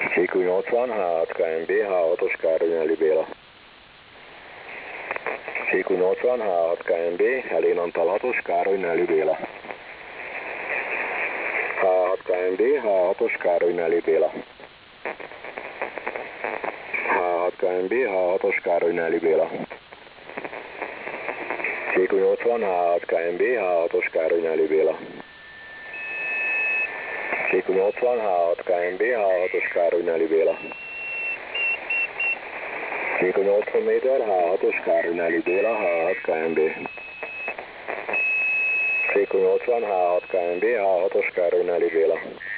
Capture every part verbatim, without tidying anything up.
Csíkú nyolcvan, há hat ká em bé, há hatos Károly Nelly Béla. Csíkú nyolcvan, há hat ká em bé, Helén Antal hatos Károly Nelly Béla. há hat ká em bé, há hatos Károly Nelly Béla. há hat ká em bé, há hatos Károly Nelly Béla. Csíkú nyolcvan, há hat ká em bé, há hatos Károly Nelly Béla. Csíkú nyolcvan, há hat ká em bé, há hatos Károly Nelly Béla. Csíkú nyolcvan méter, há hatos Károly Nelly Béla, há hat ká em bé. Csíkú nyolcvan, há hat ká em bé, há hatos Károly Nelly Béla.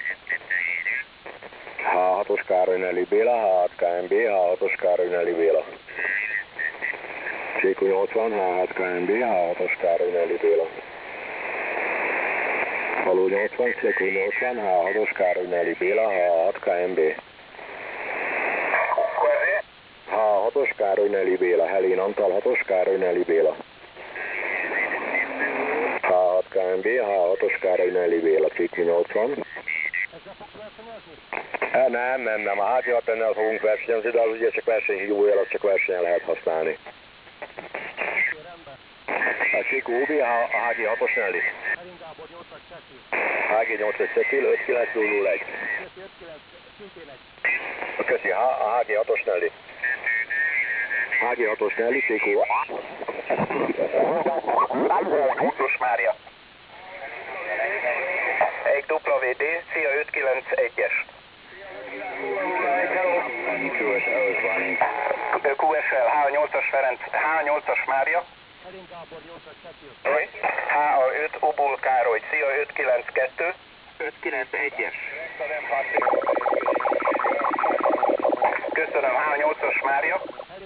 há hatos Károly Nelly Béla, há hat ká em bé, há hatos Károly Nelly Béla. Csíkú nyolcvan, há hat ká em bé, há hatos Károly Nelly Béla. Haló nyolcvan, Csíkú nyolcvan, há hatos Károly Nelly Béla, há hat ká em bé. há hatos Károly Nelly Béla, Helén Antal hatos Károly Nelly Béla. há hat ká em bé, há hatos Károly Nelly Béla, Csíkú nyolcvan. E, nem, nem, nem, a há gé hatvannel fogunk versenyezni, de az ugye csak versenyhívójel, azt csak versenyen lehet használni. A Csíkú u bé, a há gé hatos Nelly. há gé nyolcas Cecil, öt kilenc nulla nulla egy. Köszi, a há gé hatos Nelly. há gé hatos Nelly, Csíkú. Utos Mária. Egy dupla vé dé, szia öt kilenc egyes. kú es el, há nyolcas Ferenc, há nyolcas Mária. há öt Obul Károly, szia öt kilenc kettő. öt kilenc egyes. Köszönöm, há nyolcas Mária.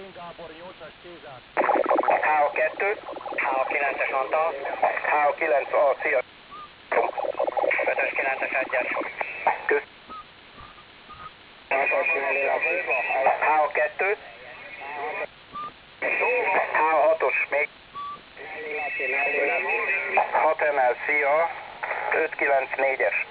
há kettő. há kilences Antal. há kilenc A, szia. ötös kilences egyes. Köszönöm. há kettő. há hatos még. hat em el, szia. öt kilenc négyes.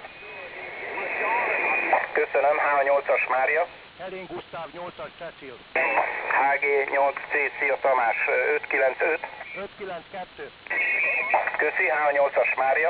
Köszönöm, há nyolcas Mária. Helén Gusztáv nyolcas Cecil. há gé nyolc cé, szia Tamás, öt kilenc öt. öt kilenc kettő. Köszi, há nyolcas Mária.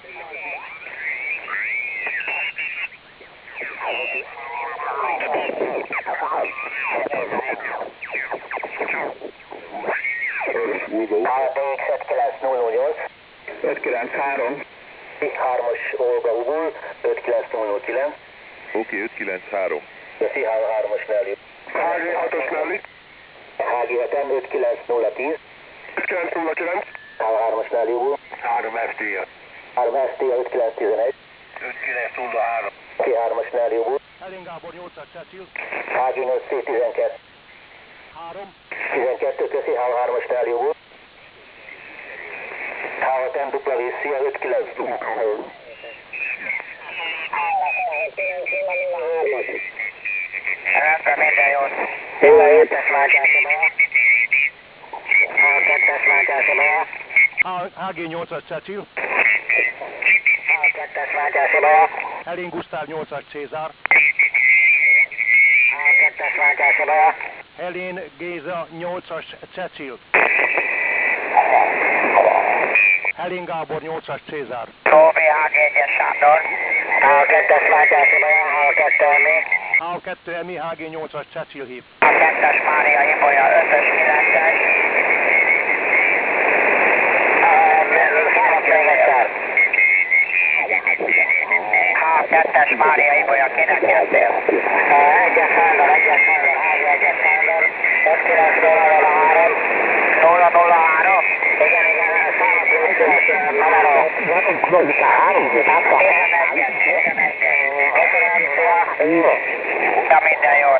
há bé iksz öt kilenc nulla nulla nyolc. öt kilenc három. hármas Olga Ubul, öt kilenc nulla nulla kilenc. Oké, öt kilenc három. Köszi, há hármas Nelly. há gé hatos Nelly. há gé hetem, öt kilenc nulla tíz. öt kilenc nulla kilenc. há hármas Nelly Ubul. három ef té á. három ef té á, öt kilenc tizenegy. öt kilenc nulla három. há hármas Nelly Ubul. Helén Gábor nyolcas Cecil. há gé nyolc cé tizenkettő. három. tizenkettő, köszi, há hármas Nelly Ubul. há hat em dupla vé, szia, öt kilenc nulla három. Rendben, minden jót. Minden hétes váltása be. há kettes váltása be. há gé nyolcas Cecil. há kettes váltása be. Helén Gusztáv nyolcas Cézár. há kettes váltása be. Helén Géza nyolcas Cecil. Helén Gábor nyolcas Cézár. Tóbi há gé egyes Sándor. há kettes váltása be. há kettő Emi. há kettő Emi, há gé nyolcas Cecil hív. há kettes Mária Ibolya, ötös kilences. há kettes Mária Ibolya, kinek jöttél? egyes Sándor, egyes Sándor, há gé egyes Sándor. öt kilenc nulla nulla három. nulla nulla három. Igen, igen, számot öt kilenc nulla nulla három. tizenegyes, tizenegyes. Na minden jót.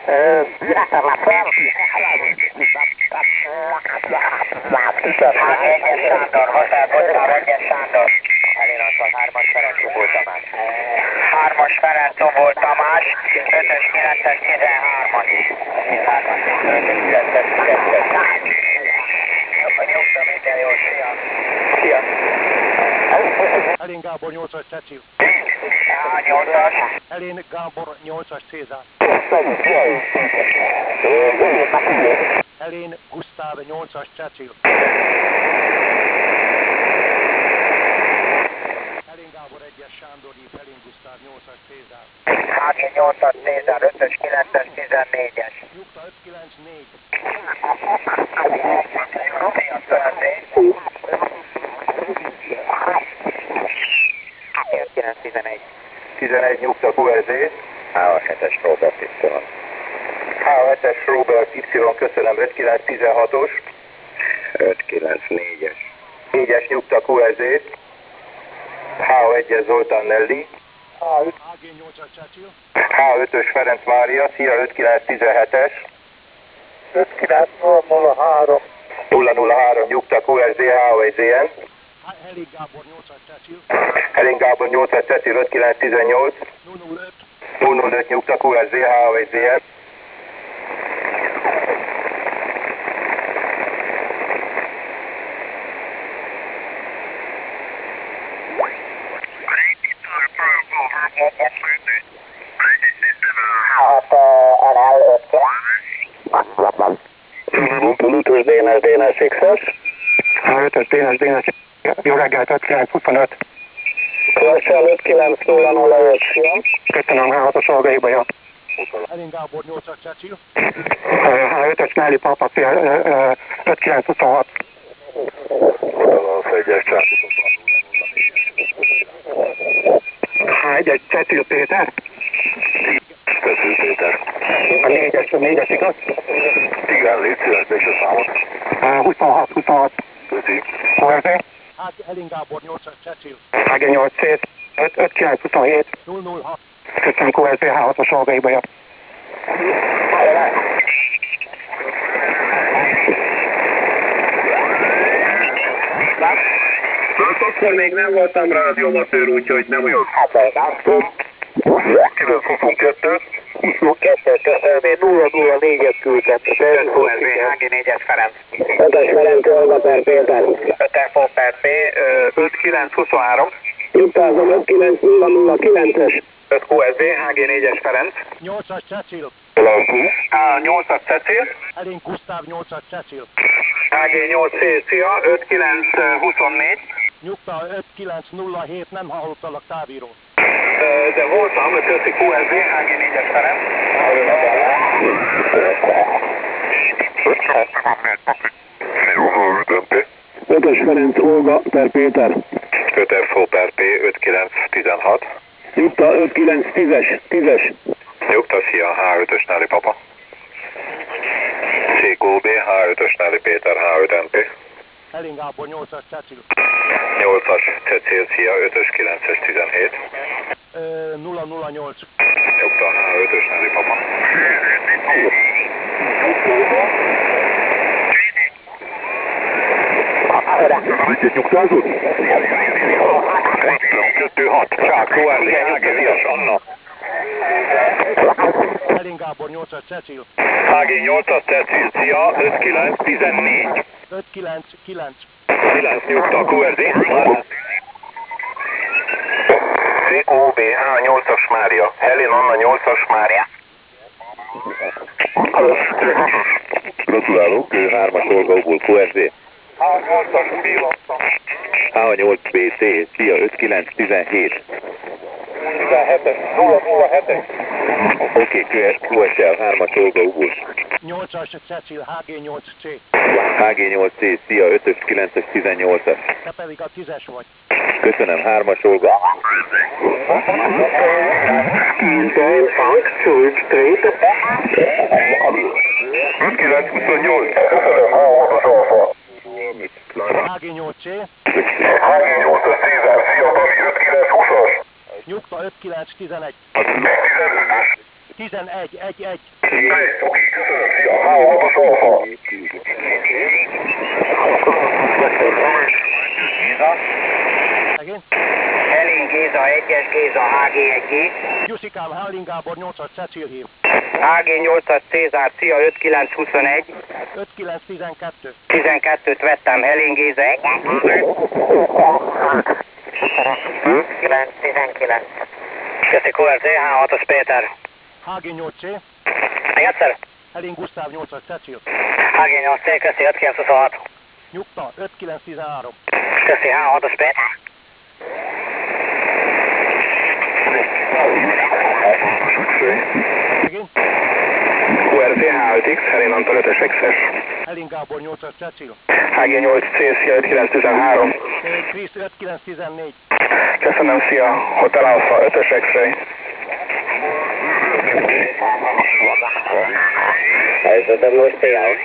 há egyes Sándor, Hotel Bocsár egyes Sándor. Helén Antal, hármas Ferenc Ubul Tamás. hármas Ferenc Ubul Tamás, ötös kilences tizenhármas. hármas, ötös kilences tizenhármas. Nyugta, minden jót, szia. Szia. Helén Gábor nyolcas Cecil. nyolcas. Helén Gábor nyolcas Cézár. Helén Gusztáv nyolcas Cecil. Helén Gábor egyes Sándor hív, Helén Gusztáv nyolcas Cézár. há gé nyolcas Cézár, ötös, kilences, tizennégyes. Nyugta öt kilenc négy. kilenc tizenegy. tizenegy nyugta kú es zé. há hetes Robert Y. há hetes Robert Y, köszönöm, öt kilenc tizenhatos. öt kilenc négyes. négyes nyugta kú es zé. há egyes Zoltán Nelly. há gé nyolcas Cecil. há ötös Ferenc Mária, szia, öt kilenc tizenhetes. öt kilenc nulla három. nulla nulla három nyugta kú es zé, há egy zé en. Helén Gábor nyolcas Cecil. Helén Gábor nyolcas Cecil, öt kilenc tizennyolc. nulla nulla öt. nulla nulla öt nyugta kú es zé, há egy zé en. Bluetooth dé en es, dé en es X-es. ötös dé en es, dé en es. Jó reggelt, öt kilenc huszonöt. Klassal öt kilenc nulla nulla öt. Köszönöm, há hatos Olgaiba, jó. Helén Gábor nyolcas Cecil. há ötös Nelly Papa, szia, öt kilenc huszonhat. há egyes Cecil Péter. Cecil Péter. A négyes, a négyes igaz? Igen, légy szíves, és a számot. huszonhat, huszonhat. Köszi. kú es zé. Helén Gábor nyolcas Cecil. há gé nyolc C, öt kilenc huszonhét. nulla nulla hat. Köszönöm, kú es zé, há hatos Olgaiba, jó. Akkor még nem voltam rádiómatőr, úgyhogy nem olyan. kilenc huszonkettő. huszonkettő, köszönöm, nulla nulla négyet küldtem. kú es zé, há gé négyes Ferenc. ötös Ferenc Olga per Péter. öt F O per P, öt kilenc huszonhárom. Jutázom öt kilenc nulla nulla kilences. öt kú es zé, há gé négyes Ferenc. nyolcas Cecil. nyolcas Cecil. Helén Gusztáv nyolcas Cecil. há gé nyolc C, szia, öt kilenc huszonnégy. Nyugta öt kilenc nulla hét, nem hallottalak távíró. De voltam, köszi kú es zé, há gé négyes Ferenc. ötös Ferenc Olga per Péter. öt F O per P, öt kilenc tizenhat. Jutta öt kilenc tízes, tízes. Nyugta, szia, há ötös Náli Papa. C K B, há ötös Náli Péter, há öt N P. Helén Gábor nyolcas Cecil. nyolcas Cecil, szia, ötös kilences tizenhét. nulla nulla nyolc. Nyugta, há ötös Náli Papa. Egyet nyugtázott? kettő hat. Csák, kú es zé, há gé tízes, Anna. Helén Gábor nyolcas Cecil. há gé nyolcas Cecil, szia, öt kilenc tizennégy. öt kilenc kilenc. kilenc nyugta, kú es zé. C O B, H nyolcas Mária. Helén Anna nyolcas Mária. Gratulálok, hármas Olgauból kú es zé. H nyolcas Béla. há nyolc B C, szia, öt kilenc tizenhét. tizenhetes, nulla nulla hetes. Oké, kú es el, hármas Olgauból. nyolcas Cecil, H G nyolc C. há gé nyolc C, szia, ötös kilences tizennyolcas. Te pedig a tízes vagy. Köszönöm, hármas Olga. öt kilenc huszonnyolc. H G nyolc C. H G nyolcas Cézár, szia Dani, öt kilenc húszas. Nyugta öt kilenc tizenegy. tizenötös. tizenegy egy egy. tizenegy, oké, köszönöm, szia, H hatos Alfa. Megint. Helén Géza egyes, Géza H G egy G. Gyuszikám, Helén Gábor nyolcas Cecil hív. H G nyolcas Cézár, szia, öt kilenc huszonegy. öt kilenc tizenkettő. tizenkettőt vettem, Helén Géza egy. kilenc tizenkilenc. Köszi kú er zé, há hatos Péter. há gé nyolc cé, Még egyszer? Helin Gusztáv nyolcas Cecil. há gé nyolc cé, köszi öt kilenc huszonhat. Nyugta öt kilenc tizenhárom. Köszi, há hatos Péter. Megint. kú er zé há öt iksz, Helin Antal ötös iksz-es. Helin Gábor nyolcas Cecil. há gé nyolc cé, szia öt kilenc tizenhárom. Krisz öt kilenc tizennégy. Köszönöm, szia, Hotel Alfa ötös X-ray. Helyzetem most például.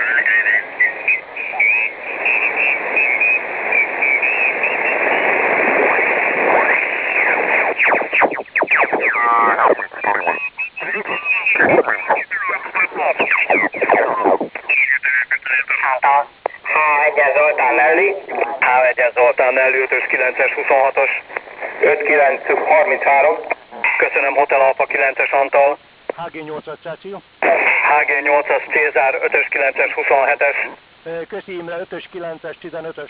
há egyes Zoltán Nelly. há egyes Zoltán Nelly ötös kilences huszonhatos. öt kilenc harminchárom. Köszönöm, Hotel Alfa kilences Antal. há gé nyolcas Cecil. há gé nyolcas Cézár ötös kilences huszonhetes. Köszi Imre ötös kilences tizenötös.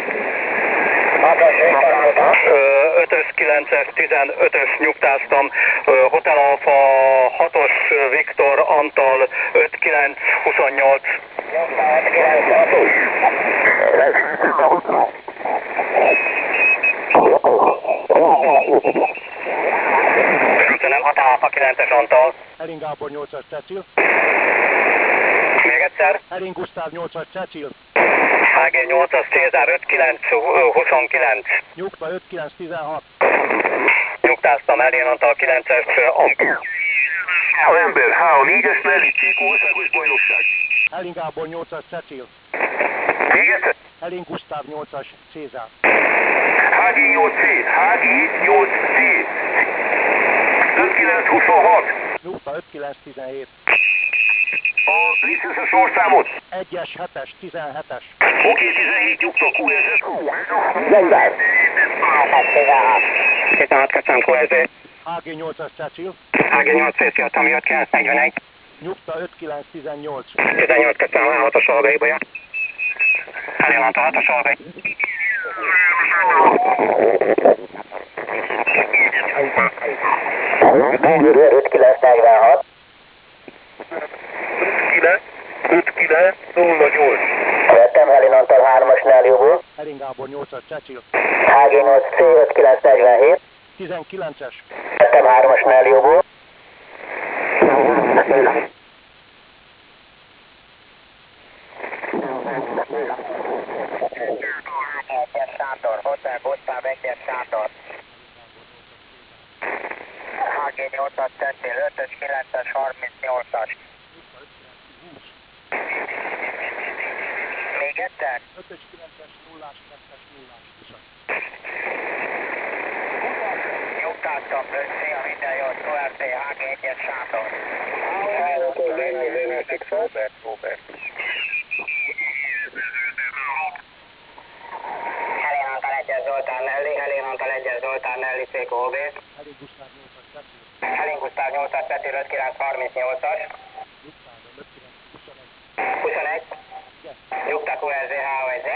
ötös kilences tizenötös nyugtáztam. Hotel Alfa hatos Viktor Antal öt kilenc huszonnyolc. Köszönöm, Hotel Alfa kilences Antal. Helin Gábor nyolcas Cecil. Még egyszer. Helin Gusztáv nyolcas Cecil. há gé nyolcas Cézár öt kilenc huszonkilenc. Nyugta öt kilenc tizenhat. Nyugtáztam, Helin Antal kilences Antal. A ember, há a négyes Nelly, Csíkó országos bajnokság. Helin Gábor nyolcas Cecil. Még egyszer. Helin Gusztáv nyolcas Cézár. há gé nyolc cé, há gé nyolc cé. öt kilenc huszonhat. Nyugta öt kilenc tizenhét. A licenszes sorszámot. egyes hetes tizenhetes. Oké, tizenhét nyugta kú er zé. Zengár. tizenhat, köszönöm, kú er zé. há gé nyolcas Cecil. há gé nyolc cé, szia, Tomi öt kilenc negyvenegy. Nyugta öt kilenc tizennyolc. tizennyolc, köszönöm, há hatos Olgai Bolya. Helin Antal hatos Olgai. öt kilenc negyvenhat. öt kilenc nulla nyolc. Vettem Helin Antal hármas Nellyból. Helin Gábor nyolcas Cecil. há gé nyolc cé öt kilenc negyvenhét. tizenkilences. Vettem hármas Nellyból. Egyes Sándor, Hotel Gusztáv egyes Sándor. há gé nyolcas Cecil, ötös kilences harmincnyolcas. Még egyszer? ötös kilences nullás kettes nullás huszas. Nyugtáztam, szia, minden jót, kú er zé, há gé egyes Sándor. Robert, Robert. Helin Antal egyes Zoltán Nelly, Helin Antal egyes Zoltán Nelly, cé kú bé. Helin Gusztáv nyolcas Cecil. Helin Gusztáv nyolcas Cecil, öt kilenc harmincnyolcas. Nyugtázom öt kilenc huszonegy. huszonegy. Nyugta kú er zé, há egy.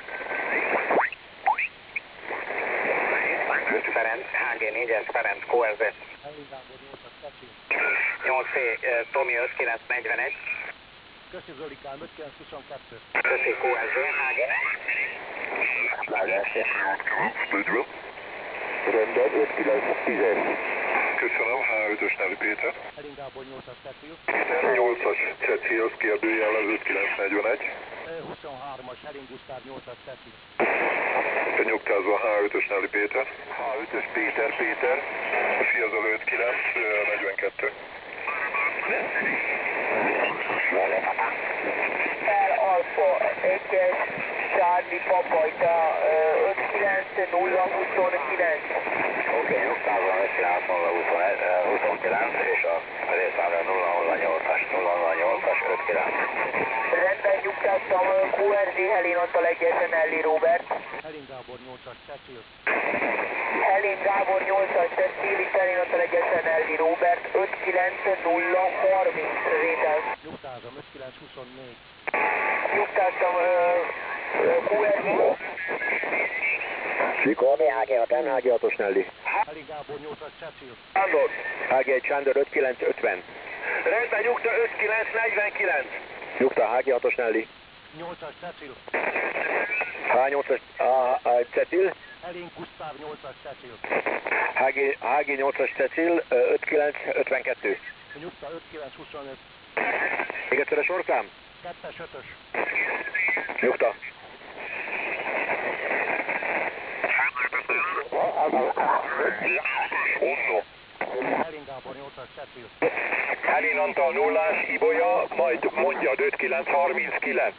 Ferenc, há gé négyes Ferenc, kú er zé. Helin Gábor nyolcas Cecil. nyolc cé, Tomi öt kilenc negyvenegy. Köszi Zolikám öt kilenc huszonkettő. Köszi kú er zé, há gé. Rendben, öt kilenc tíz. Köszönöm, há ötös Nelly Péter. Helin Gábor nyolcas Cecil. nyolcas Cecil, kérdőjellez öt kilenc negyvenegy. huszonhármas Helin Gusztáv nyolcas Cecil. Nyugtázva há ötös Nelly Péter. há ötös Péter, Péter. Fiazol öt kilenc negyvenkettő. El Alfa egyes Charlie Papajta öt kilenc nulla huszonkilenc. Oké, nyugtázva öt kilenc nulla huszonkilenc és a részszámra nulla nulla nyolcas, nulla nulla nyolcas, öt kilenc. Rendben, nyugtáztam, kú er zé, Helin Antal egyes Nelly Robert. Helin Gábor nyolcas Cecil. Helin Gábor nyolcas Cecil, és Helin Antal egyes Nelly Robert, öt kilenc nulla harminc Rétel. Nyugtázom öt kilenc huszonnégy. Nyugtáztam, kú er zé. Sikorni, há gé hat, há gé hatos Nelly. Elég Gábor nyolcas Cecil. Sándor. há gé egy Sándor ötvenkilenc ötven. Rendben, nyugta ötvenkilenc negyvenkilenc. Nyugta, há gé hatos Nelly. nyolcas Cecil. há nyolcas Cecil. Elég Gusztáv nyolcas Cecil. há gé nyolcas Cecil ötvenkilenc ötvenkettő. Nyugta ötvenkilenc huszonöt. Még egyszer a sorszám? kettes ötös. Nyugta. Elég Gábor nyolcas Cecil. Helén Antal nullás, Ibolya, majd mondjad ötvenkilenc harminckilenc.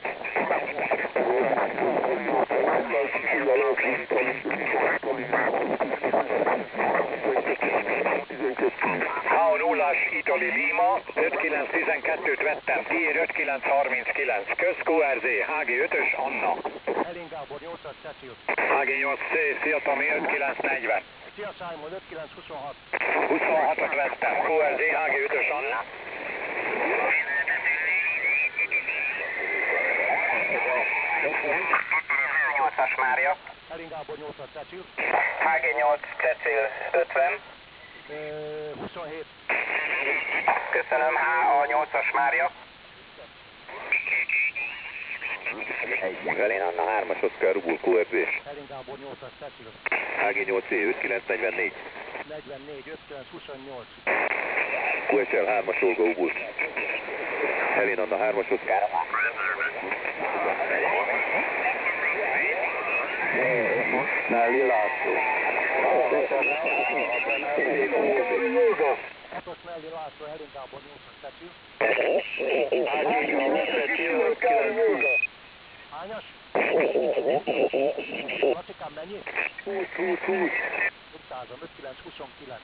Há nullás Itali Lima, ötvenkilenc tizenkettőt vettem, tiéd ötvenkilenc harminckilenc. Kösz kú er zé, há gé ötös Anna. Elég Gábor nyolcas Cecil. há gé nyolc cé, szia Tomi, ötvenkilenc negyven. Szia Simon ötvenkilenc huszonhat. huszonhatot vettem, kú er zé, há gé ötös Anna. nyolcas Mária. Elég Gábor nyolcas Cecil. há gé nyolc Cecil ötven. Ö, huszonhét. Köszönöm, há á nyolcas Mária. Helén Anna hármas Oszkár Rubul kú er zé. Elég Gábor nyolcas Cecil. há gé nyolc cé ötvenkilenc negyvennégy. negyvennégy ötvenkilenc huszonnyolc. kú es el hármas Olga Ubul. Helén Anna hármas Oszkár. Nelly László. hatos Nelly László, Elég Gábor nyolcas Cecil. Hányas? Lacikám mennyi? húsz húsz húsz. Nyugtázom, ötvenkilenc huszonkilenc.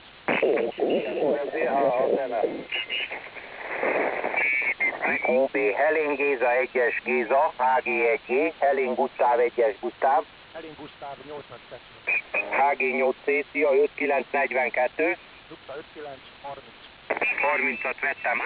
ó bé Helén Géza egyes Géza, há gé egy G, Helén Gusztáv egyes Gusztáv, Elég Gusztáv nyolcas Cecil. há gé nyolc cé, szia ötvenkilenc negyvenkettő, Nyugta ötvenkilenc harminc. harmincat vettem.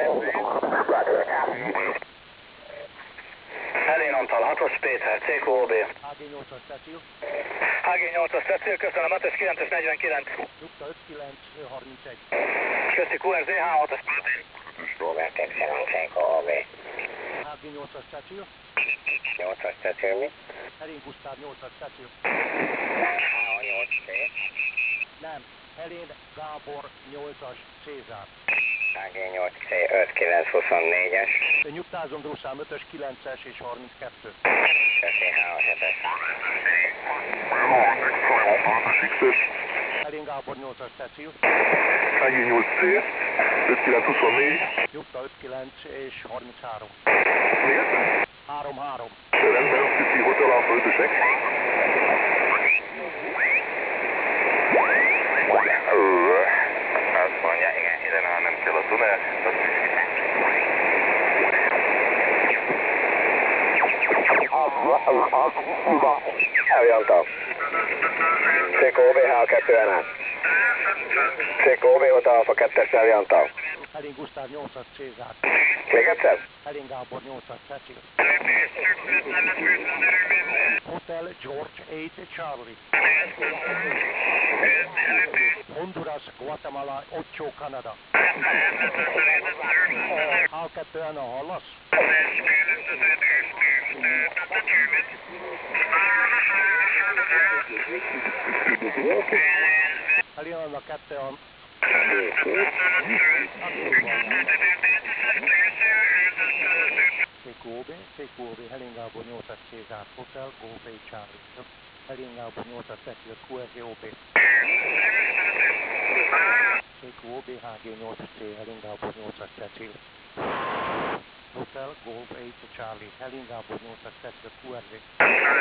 Helén Antal hatos Péter, cé kú ó bé. há gé nyolcas Cecil. há gé nyolcas Cecil, köszönöm, ötös kilences negyvenkilenc. Nyugta ötvenkilenc harmincegy. Köszi kú er zé, há hatos Robert Excelon, cé kú ó bé. há gé nyolcas Cecil. nyolcas Cecil mi? Elég Gusztáv nyolcas Cecil. há á nyolc C. Nem. Helén Gábor nyolcas Cézár. há gé nyolc C ötvenkilenc huszonnégyes. Nyugtázom Druszám ötös kilences és harminckettő. Köszi há hetes. Elén Gábor nyolcas Cecil. há gé nyolc C, ötvenkilenc huszonnégy. Nyugta ötvenkilenc és harminchárom. Még egyszer? három három. Rendben, Cici Hotel Alfa ötösek. Azt mondja, igen, ide már nem kell a tunel. Eljantam. cé kú ó bé há kettő en át. cé kú ó bé Hotel Alfa kettes eljantam. Elén Gusztáv nyolcas Cézár. Még egyszer? Elén Gábor nyolcas Cecil. Hotel George nyolc Charlie. Honduras, Guatemala, nyolc Kanada. há kettő en á hallasz? Elén Anna kettő a... cé kú ó bé, cé kú ó bé, Helén Gábor nyolcas Cézár Hotel, Golf egy Charlie. Helén Gábor nyolcas Cecil, kú er zé ó bé. cé kú ó bé, há gé nyolc C, Helén Gábor nyolcas Cecil. Hotel, Golf egy Charlie, Helén Gábor nyolcas Cecil, kú er zé.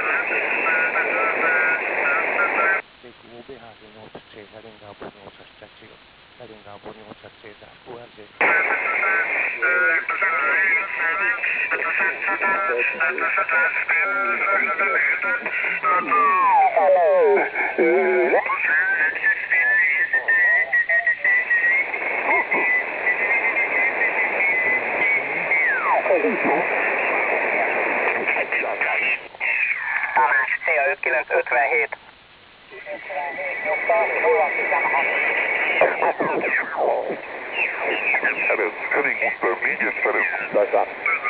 cé kú ó bé, há gé nyolc C, Helén Gábor nyolcas Cecil. Helén Gábor nyolcas Cézár, kú er zé. Tamás, szia, ötvenkilenc ötvenhét. nulla tizenhat. Ferenc, Henning Gustav, négyes Ferenc. Dasa.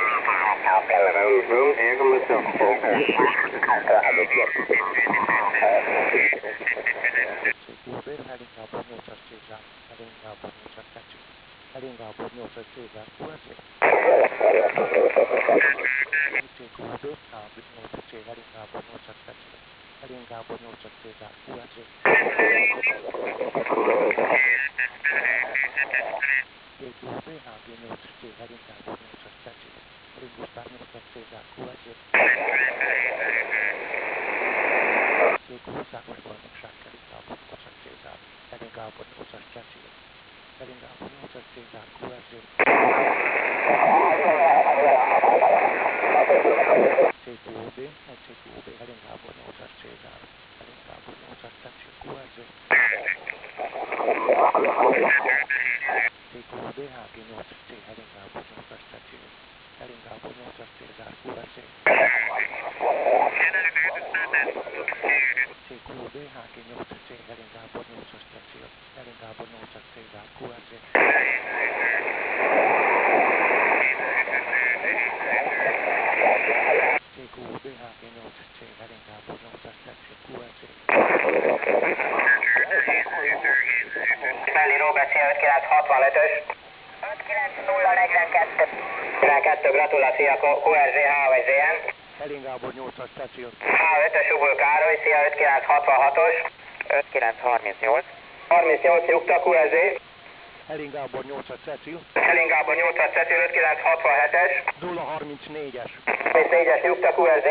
Elég Gábor nyolcas Cézár, Elég Gábor nyolcas Cecil, Elég Gábor nyolcas Cézár, kú es zé. i cé kú bé, H nyolcas C, Elég Gábor nyolcas Cecil, Elég Gábor nyolcas Cézár, kú es zé. té kú bé, há gé nyolcas C, Elég Gábor nyolcas Cecil, Elég Gusztáv nyolcas Cézár, kú es zé. té kú Szákos bajnokság, Elég Gábor nyolcas Cézár, Elég Gábor nyolcas Cecil, Elég Gábor nyolcas Cézár, kú es zé. té kú bé, egy té kú bé, Elég Gábor nyolcas Cézár, Elég Gábor nyolcas Cecil, kú es zé. té kú bé, há gé nyolcas C, Elég Gábor nyolcas Cecil, Elég Gábor nyolcas Cézár, kú es zé. té kú bé, há gé nyolcas C, Elég Gábor nyolcas Cecil, Elég Gábor nyolcas Cézár, kú es zé. té kú bé, há gé nyolcas C, Elég Gábor nyolcas Cecil, kú es zé. Melli Robert, szia, ötvenkilenc hatvanötös. ötvenkilenc nulla negyvenkettő. negyvenkettő, gratuláció, kú es zé, há vagy zé en. Elég Gábor nyolcas Cecil. há ötös Ugul Károly, szia, ötvenkilenc hatvanhatos. ötvenkilenc harmincnyolc. harmincnyolc nyugta, kú es zé. Elég Gábor nyolcas Cecil. Elég Gábor nyolcas Cecil, ötvenkilenc hatvanhetes. nulla harmincnégyes. harmincnégyes nyugta, kú es zé.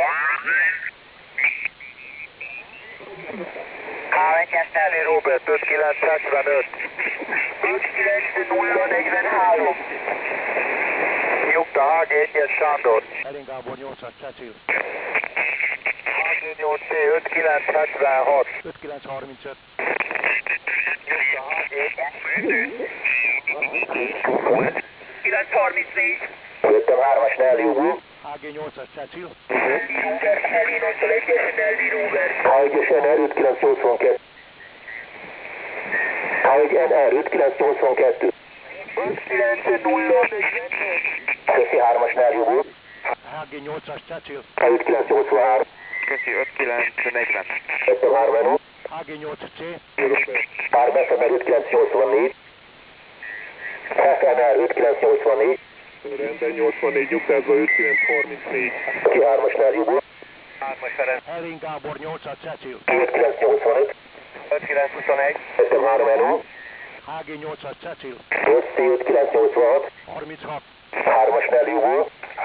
há egyes Melli Robert, ötvenkilenc hetvenöt. ötvenkilenc nulla negyvenhárom. Nyugta, há gé egyes Sándor. Elég Gábor nyolcas Cecil. há gé nyolc C, ötvenkilenc hetvenhat. ötvenkilenc harmincöt. Nyugta, há gé kilenc harmincnégy. Jöttem hármas Nelly Ugul. há gé nyolcas Cecil. Robert, Elinontól egyes Nelly Robert. há egyes en er ötvenkilenc nyolcvankettő. há egy en er ötvenkilenc nyolcvankettő. ötvenkilenc nulla negyvennégy. Köszi hármas Nelly Ugul. há gé nyolcas Cecil. há ötvenkilenc nyolcvanhárom. Köszi, ötvenkilenc negyven. Jöttem három en o. há gé nyolcas C. Pár Bessemer ötvenkilenc nyolcvannégy. ef en er ötvenkilenc nyolcvannégy. Rendben, nyolcvannégy, nyugtázva, ötvenkilenc harmincnégy. Ki hármas Nelly Ugul. hármas Ferenc. Elég Gábor nyolcas Cecil. ötvenkilenc nyolcvanöt. ötvenkilenc huszonegy. Jöttem három en o. há gé nyolcas Cecil. öt C ötvenkilenc nyolcvanhat. harminchat. hármas Nelly Ugul.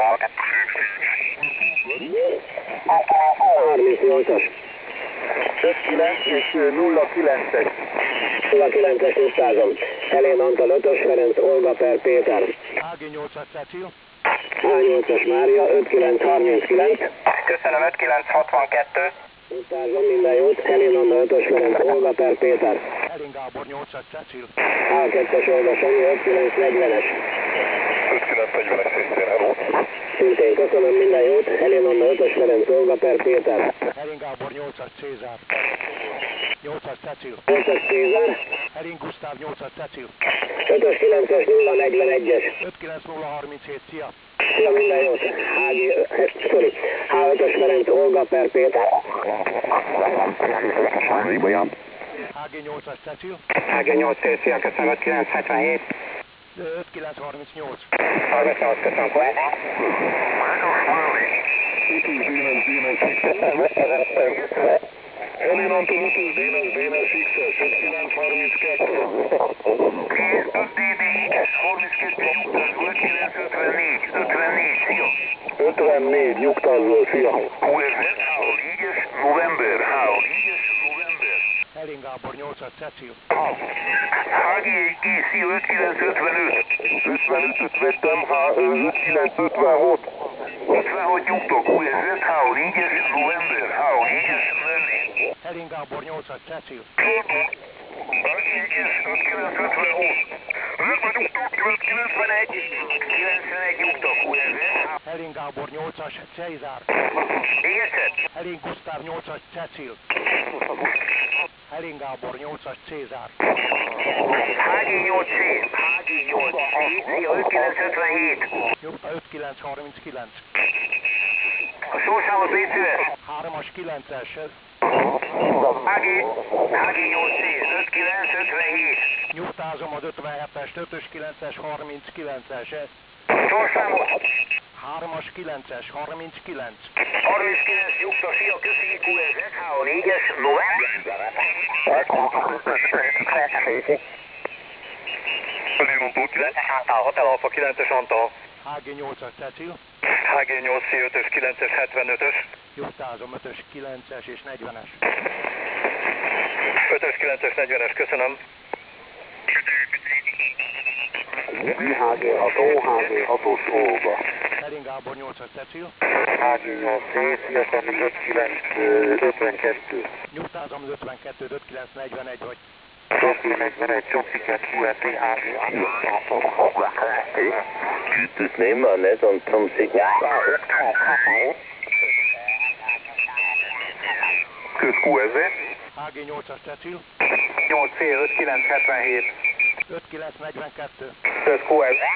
harmincnyolcas. ötvenkilenc és nulla kilences. nulla kilences tisztázom. Helén Antal ötös Ferenc, Olga per Péter. há gé nyolcas Cecil. há nyolcas Mária, ötvenkilenc harminckilenc. Köszönöm, ötvenkilenc hatvankettő. Tisztázom, minden jót. Helén Antal ötös Ferenc, Olga per Péter. Elég Gábor nyolcas Cecil. há kettes Olga Sanyi, ötvenkilenc negyvenes. ötvenkilenc negyvenes szintén, hello. Szintén köszönöm, minden jót. Helén Antal ötös Ferenc, Olga per Péter. Elég Gábor nyolcas Cézár. nyolcas Cecil. ötös Cézár. Elég Gusztáv nyolcas Cecil. ötös kilences nulla negyvenegyes. ötvenkilenc nulla harminchét, szia. Szia, minden jót. há gé, sorry. há ötös Ferenc, Olga per Péter. há gé nyolcas Cecil. há gé nyolc C, szia, köszönöm, ötvenkilenc hetvenhét. ötvenkilenc harmincnyolc. harmincnyolc, köszönöm, Kovács. Elén Antal ötös Dénes, Dénes X-es, ötvenkilenc harminckettő. öt D D X, harminckettő nyugtázó, ötvenkilenc ötvennégy, ötvennégy, szia. ötvennégy, nyugtázó, szia. kú es zé, há négyes november, há négyes november. Elég Gábor nyolcas Cecil. há gé egy G, szia, ötvenkilenc ötvenöt. ötvenötöt vettem, há ötvenkilenc ötvenhat. ötvenhat nyugta, kú es zé, há négyes november, há négyes mellé. Elég Gábor nyolcas Cecil. há gé egyes, ötvenkilenc ötvenhat. Rendben nyugta, kilencvenegy. kilencvenegy nyugta, kú es zé, há. Elég Gábor nyolcas Cézár. Még egyszer. Elég Gusztáv nyolcas Cecil. Helin Gábor nyolcas Cézár. há gé nyolc C, há gé nyolc C, szia, ötvenkilenc ötvenhét. Nyugta ötvenkilenc harminckilenc. A sorszámot légy szíves. hármas kilences. há gé, há gé nyolc C, ötvenkilenc ötvenhét. Nyugtázom az ötvenhetest, ötös kilences harminckilences. Sorszámot. hármas kilences harminckilenc. harminckilenc nyugta, szia, köszi, I Q S Z H A négyes, november. Antal, Hotel Alfa kilences Antal. há gé nyolcas Cecil. há gé nyolc C ötös kilences hetvenötös. Nyugtázom ötös kilences és negyvenes. ötös kilences negyvenes, köszönöm. há gé hat, há gé hatos Olga. Helin Gábor nyolcas Cecil. há gé nyolc C, szia, Sanyi, ötvenkilenc ötvenkettő. Nyugtázom az ötvenkettő, ötvenkilenc negyvenegy vagy. Csoki negyvenegy, Csokiket, Q R T, há gé. Das nehmen wir nicht und zum Signal. Köz Q S Z. há gé nyolcas Cecil. nyolc C ötvenkilenc hetvenhét. ötvenkilenc negyvenkettő. Köz Q S Z.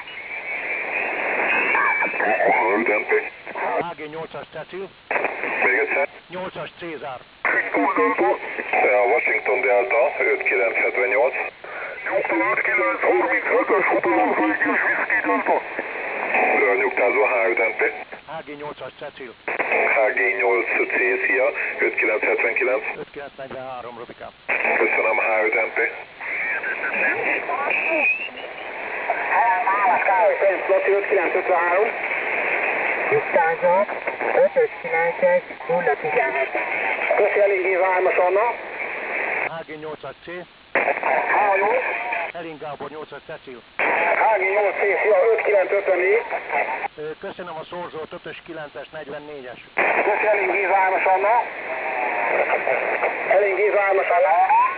há gé nyolcas Cecil. Még egyszer. nyolcas Cézár. A Washington Delta ötvenkilenc hetvennyolc. ötvenkilenc harmincötös nyugtázó H öt M P. há gé nyolcas Cecil. há gé nyolc C, szia, ötvenkilenc hetvenkilenc. ötvenkilenc negyvenhárom Robikám. Köszönöm, H öt M P. ötvenkilenc ötvenhárom. Nyugtázok, ötös kilences nulla tizenhat. Köszi, elég hármas Anna. há gé nyolcas C. há nyolc. Helin Gábor nyolcas Cecil. há gé nyolc C, szia, ötvenkilenc ötvennégy. Ö, Köszönöm a szorzót, ötös kilences negyvennégyes. Köszi, elég hármas Anna. Elég hármas Anna.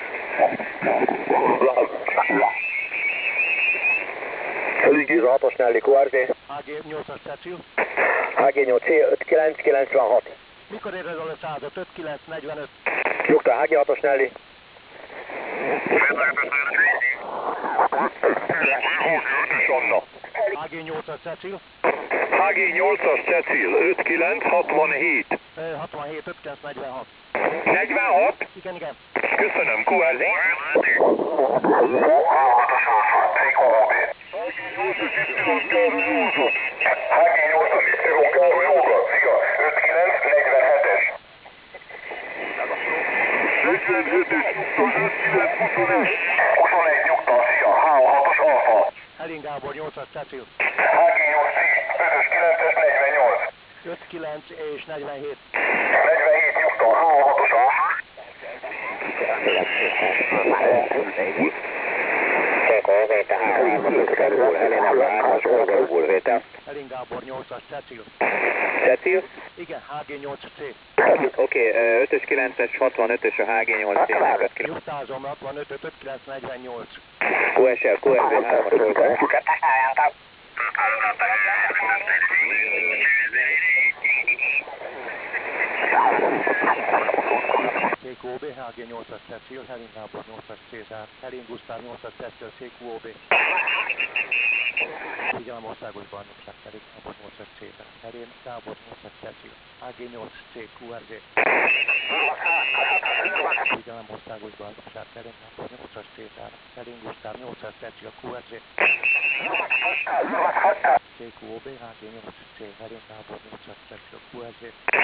Helin hatos Nelly Q R Z. há gé nyolcas Cecil. há gé nyolc C ötvenkilenc kilencvenhat. Mikor ér el a százat? ötvenkilenc negyvenöt. Nyugta, há gé hatos Nelly. há gé nyolcas Cecil. há gé nyolcas Cecil ötvenkilenc hatvanhét. Ö, hatvanhét ötvenkilenc negyvenhat. negyvenhat? Igen, igen. Köszönöm, Q R Z. há gé nyolcas Isztironkáról jóga, szia, ötvenkilenc negyvenhetes. negyvenhetes nyugta, ötvenkilenc huszonegy. huszonegy nyugta, szia, H hatos Alfa. Helin Gábor nyolcas Cecil. há gé nyolc C, ötös kilences negyvennyolc. ötvenkilenc és negyvenhét. negyvenhét nyugta, H hatos Alfa. Helin Gábor nyolcas Cecil. Cecil? Igen, há gé nyolc C. Oké, ötös kilences hatvanötös a H G nyolc C. Nyugtázom hatvanöt ötvenkilenc negyvennyolc. Q S L, Q R Z hármas Olga. C Q O B, há gé nyolcas Cecil, Helin Gábor nyolcas Cézár, Helin Gusztáv nyolcas Cecil, C Q O B. Figyelem országos bajnokság, Helin Gábor nyolcas Cézár, Helin Gábor nyolcas Cecil, H G nyolc C Q R Z. Figyelem országos bajnokság, Helin Gábor nyolcas Cézár, Helin Gusztáv nyolcas Cecil, Q R Z. C Q O B, H G nyolc C, Helin Gábor nyolcas Cecil, Q R Z.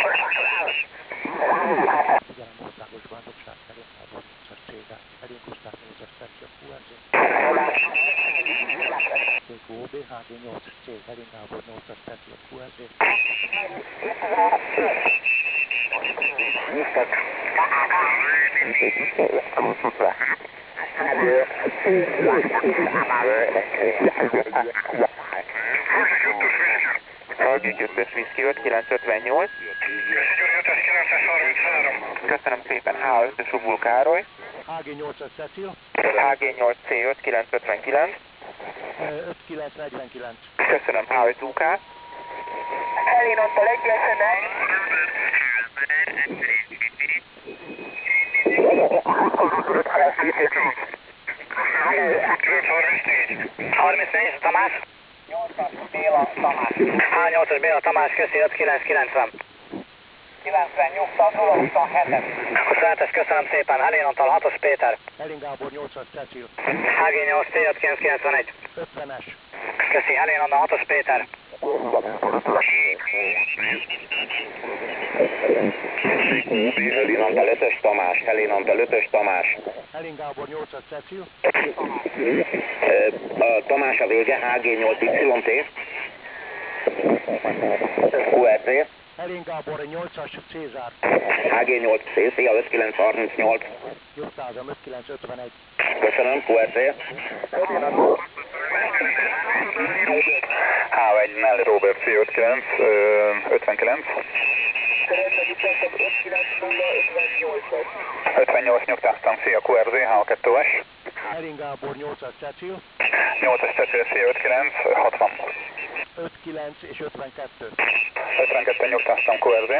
Figyelem országos bajnokság, Helin Gábor nyolcas Cézár, Helin Gusztáv nyolcas Cecil, Q R Z. C Q O B, H G nyolc C, Helin Gábor nyolcas Cecil, Q R Z. H G kettes Whisky ötvenkilenc ötvennyolc. Köszönöm szépen, H ötös Ubul Károly. H G nyolcas Cecil. H G nyolc C ötvenkilenc ötvenkilenc. ötvenkilenc negyvenkilenc. Köszönöm, H öt U K. Elén ott a legyesenek. harmincnégy, Tamás. nyolcas Béla Tamás. Há nyolcas Béla Tamás, köszi, öt kilenc kilencven. kilencven nyugta, nulla huszonhetes. huszonhetes, köszönöm szépen, Helén Antal, hatos Péter. Helin Gábor nyolcas Cecil. há gé nyolc T öt kilenc kilencvenegy. ötvenes. Köszi, Helén Antal, hatos Péter. Helén Antal ötös Tamás, Helén Antal ötös Tamás. Helin Gábor nyolcas Cecil. A Tamás a vége, há gé nyolc Y T. kú er zé. Helin Gábor nyolcas Cézár. há gé nyolc C, szia, öt kilenc harmincnyolc. Nyugtázom, öt kilenc ötvenegy. Köszönöm, kú er zé. há egy mellé Robert C ötvenkilenc, ötvenkilenc. ötvennyolc nyugtáztam, szia, kú er zé, há kettő S. Helin Gábor nyolcas Cecil. nyolcas Cecil, szia, ötvenkilenc, hatvan. öt kilenc és ötvenkettő. ötvenkettő nyugtáztam, kú er zé.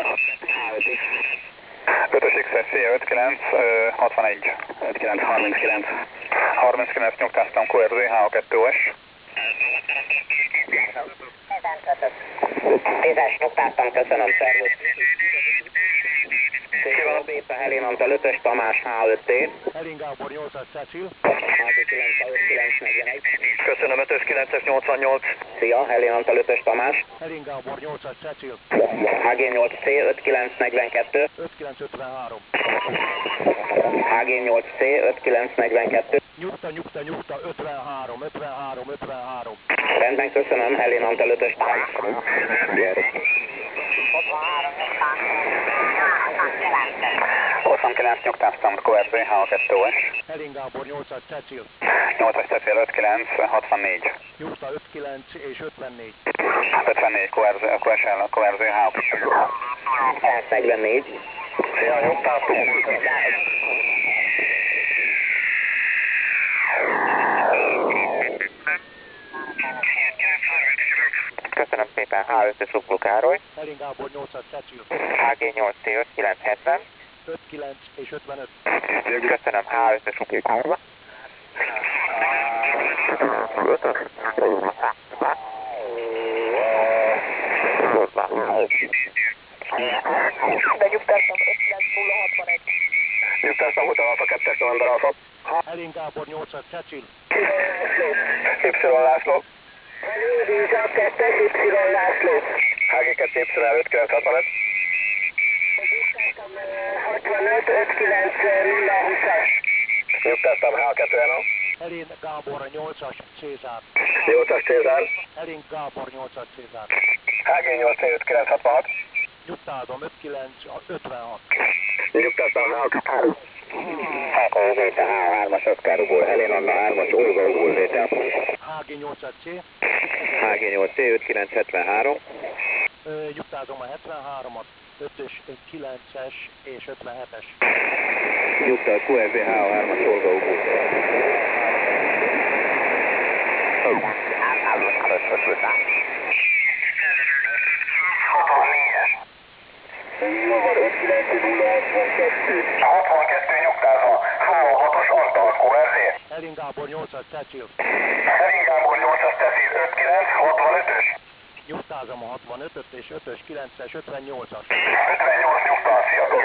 ötös X S, szia, ötvenkilenc, hatvanegy. ötvenkilenc harminckilenc. harminckilenc nyugtáztam, kú er zé, há kettő S. tízes nyugtáztam, köszönöm, szervusz. Ki van a Béta, Helén Antal ötös Tamás, há öt T. Helin Gábor nyolcas Cecil. há gé kilenc öt kilenc negyvenegy. Köszönöm, ötös kilences nyolcvannyolc. Szia, Helén Antal ötös Tamás. Helin Gábor nyolcas Cecil. há gé nyolc C öt kilenc negyvenkettő. öt kilenc ötvenhárom. há gé nyolc C öt kilenc negyvenkettő. Nyugta, nyugta, nyugta, ötvenhárom, ötvenhárom, ötvenhárom. Rendben, köszönöm, Helén Antal ötös Tamás. huszonkilenc nyugtáztam, kú er zé, há kettő S. Helin Gábor nyolcas Cecil. nyolcas Cecil, ötvenkilenc, hatvannégy. Nyugta öt kilenc és ötvennégy. ötvennégy, kú er zé, kú es L, kú er zé, há. negyvennégy. Szia, nyugtáztunk. Köszönöm szépen, há ötös Ugló Károly. Helin Gábor nyolcas Cecil. há gé nyolc T öt kilenc hetven. öt kilenc és ötvenöt. Köszönöm, há ötös Ugló Károly. De nyugtáztam, öt kilenc nulla hatvanegy. Nyugtáztam, utána a kettes november alfa. Helin Gábor nyolcas Cecil. Y László. Vízsák kettes, Y László. há gé kettő Y öt kilenc hatvanöt. hatvanöt, öt kilenc nulla húszas. Nyugtáztam, há kettő N O. Helin Gábor nyolcas Cézár. nyolcas Cézár. Helin Gábor nyolcas Cézár. há gé nyolc öt kilenc hatvanhat. Nyugtázom, öt kilenc ötvenhat. Nyugtáztam, há kettő. Há Zéta, há hármas Oszkár Ugol, Helén Anna hármas Olga Ugol Zéta. há gé nyolcas C. há gé nyolc C öt kilenc hetvenhárom. Ö, Nyugtázom a hetvenháromat, ötös, kilences és ötvenhetes. Nyugta, kú er zé, há hármas Olga Ugol. hatvankettő nyugtázó, há hatos Antal, kú er zé. Helin Gábor nyolcas Cecil. Helin Gábor nyolcas Cecil, öt kilenc hatvanötös. Nyugtázom a hatvanötöt és ötös, kilences, ötvennyolcas. ötvennyolc nyugtán, sziasztok!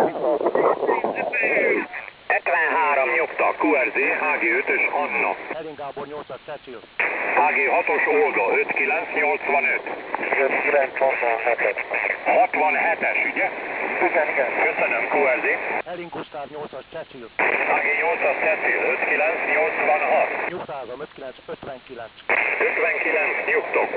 ötvenhárom nyugta, kú er zé, há gé ötös Anna. Helin Gábor nyolcas Cecil. há gé hatos Olga, öt kilenc nyolcvanöt. öt kilenc hatvanhetes. hatvanhetes, ugye? Igen, igen. Köszönöm, kú er zé. Helin Gusztáv nyolcas Cecil. há gé nyolcas Cecil, öt kilenc nyolcvanhat. Nyugtázom, öt kilenc ötvenkilenc. ötvenkilenc nyugtok.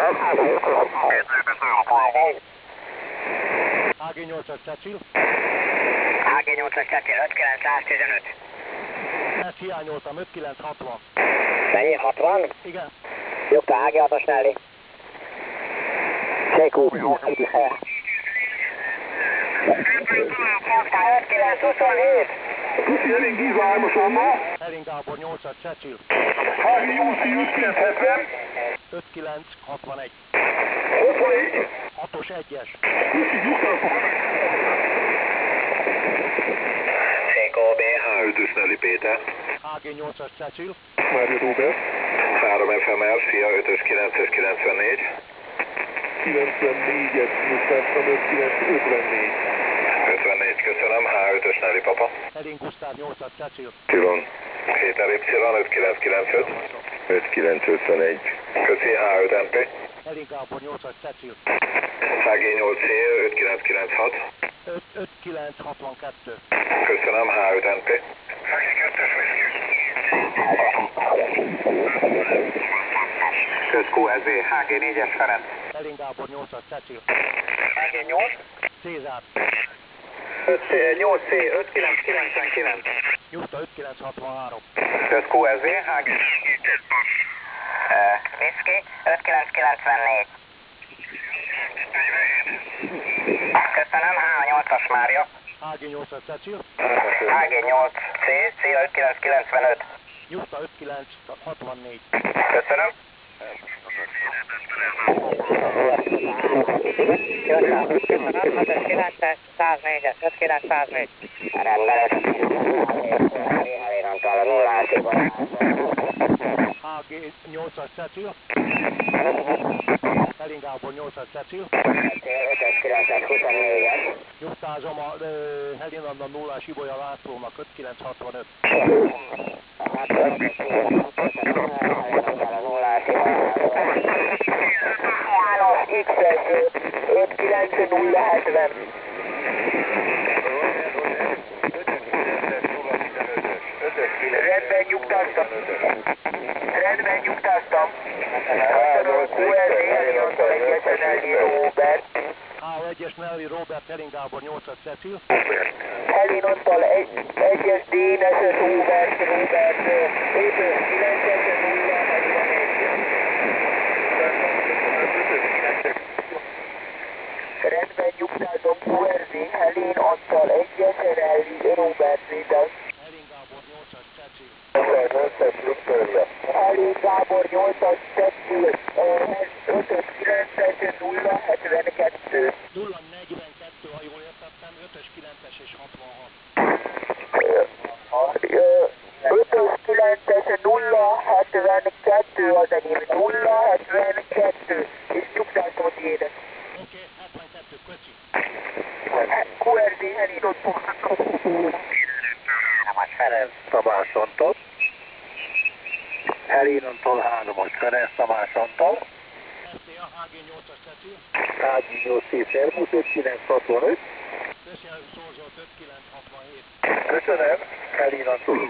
há gé nyolcas Cecil. há gé nyolcas Cecil, öt kilenc száztizenöt. Ezt hiányoltam, öt kilenc hatvan. Mennyi, hatvan? Igen. Nyugta, há gé hatos mellé. Sékú. öt kilenc huszonhét. Helin Giza hármas Anna. Helin Gábor nyolcas Cecil. há gé nyolc öt kilenc hetven. öt kilenc hatvanegy. hatvanegy. hatos egyes. Nyugtázok. Sékó, o bé, há ötös Nelly Péter. há gé nyolcas Cecil. Mário Robert. három ef em er, szia, ötös kilences kilencvennégy. kilencvennégyet nyugtáztam, ötvenkilenc ötvennégy. ötvennégy, köszönöm, há ötös Nelly Papa. Helin Gusztáv nyolcas Cecil. Silon. Péter Y, ötvenkilenc kilencvenöt. ötvenkilenc ötvenegy. Köszi, há öt em pé. Helin Gábor nyolcas Cecil. há gé nyolc C, ötvenkilenc kilencvenhat. ötvenkilenc hatvankettő. Köszönöm, há öt em pé. Kösz kú ez vé, há gé négyes Ferenc. Helin Gábor nyolcas Cecil. há gé nyolc. Cézár. nyolc C, ötvenkilenc kilencvenkilenc. Nyugta ötvenkilenc hatvanhárom. Kösz kú ez vé, há gé. Viszki, ötvenkilenc kilencvennégy. Köszönöm, há nyolcas Mária. há gé nyolcas Cecil. há gé nyolc C, Szia ötvenkilenc kilencvenöt. Nyugta ötvenkilenc hatvannégy. Köszönöm. ötvenkilenc száznégyes, ötvenkilenc száznégy. há gé nyolcas Cecil. Helin Gábor nyolcas Cecil. Nyugtázom a uh, Helin Anna nullás Ibolya Lászlónak ötvenkilenc hatvanöt. János X-es ötvenkilenc nulla hetven. Rendben nyugtáztam. Rendben nyugtáztam. Köszönöm, kú es zé, Helinontól egyesen Elgi Robert. há egyes Nelly Robert, Helin Gábor nyolcas Cecil. Helinontól egyes Déneses Robert, Robert, ötös kilences nulla hetvenegy. Rendben nyugtázom, kú es zé, Helin Antal egyesen Elgi Robert Zétas. Helin Gábor nyolcas Cecil. Helin Gábor nyolcas Cecil, ötös kilences nulla hetvenkettő. nulla negyvenkettő, ha jól értettem, ötös kilences és hatvanhat. ötös kilences nulla hetvenkettő az enyém, nulla hetvenkettő, és nyugtázom a tiédet. Oké, hetvenkettő, köszi. kú es zé Helinontól. Tamás Antal. Helinontól hármas Ferenc Tamás Antal. ef té á há gé nyolcas Cecil. há gé nyolc C, Szervusz, ötvenkilenc hatvanöt. Köszi, Szorzolt ötvenkilenc hatvanhét. Köszönöm, Helinontól.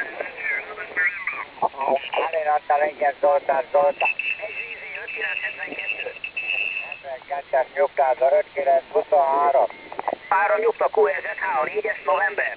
Helinontól egyes Zoltán, Zoltán. ötvenkilenc hetvenkettő. hetvenkettes nyugtázza, ötvenkilenc huszonhárom. Páron nyugta kú es zé, há négyes november.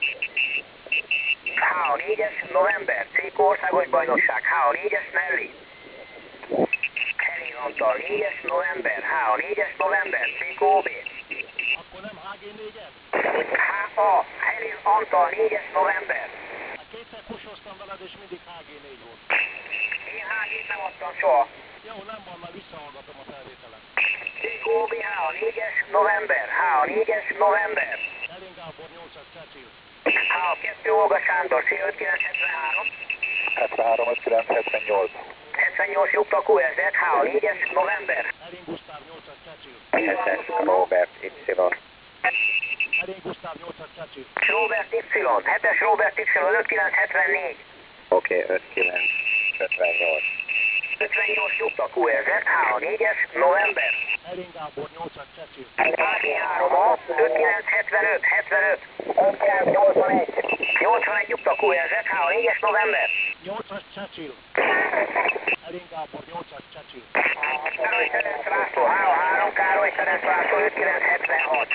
há négyes november, Céko országos bajnokság, há négyes Nelly. Helin Antal négyes november, há négyes november, Céko ó bé. Akkor nem há gé négyes? há á, Helin Antal négyes november. Hát kétszer kusoztam veled, és mindig há gé négy volt. Én há gét nem adtam soha. Jó, nem van, már visszahallgatom a felvételen. Céko ó bé, há négyes november, há négyes november. Helin Gábor nyolcas Cecil. há kettő Olga Sándor, C ötvenkilenc hetvenhárom. hetvenhárom ötvenkilenc hetvennyolc. hetvennyolc nyugta kú es zé, há négyes november. Helin Gusztáv nyolcas Cecil. hetes Robert Y. Helin Gusztáv nyolcas Cecil. Robert Y, hetes Robert Y, ötvenkilenc hetvennégy. Oké, ötvenkilenc ötvennyolc. ötvennyolc nyugta kú es zé, há négyes november. Helin Gábor nyolcas Cecil. há gé három á, ötvenkilenc hetvenöt, hetvenöt. ötvenkilenc nyolcvanegy. nyolcvanegy nyugta kú es zé, há négyes november. nyolcas Cecil. Helin Gábor nyolcas Cecil. Károly Ferenc László, há három, Károly Ferenc László, ötvenkilenc hetvenhat.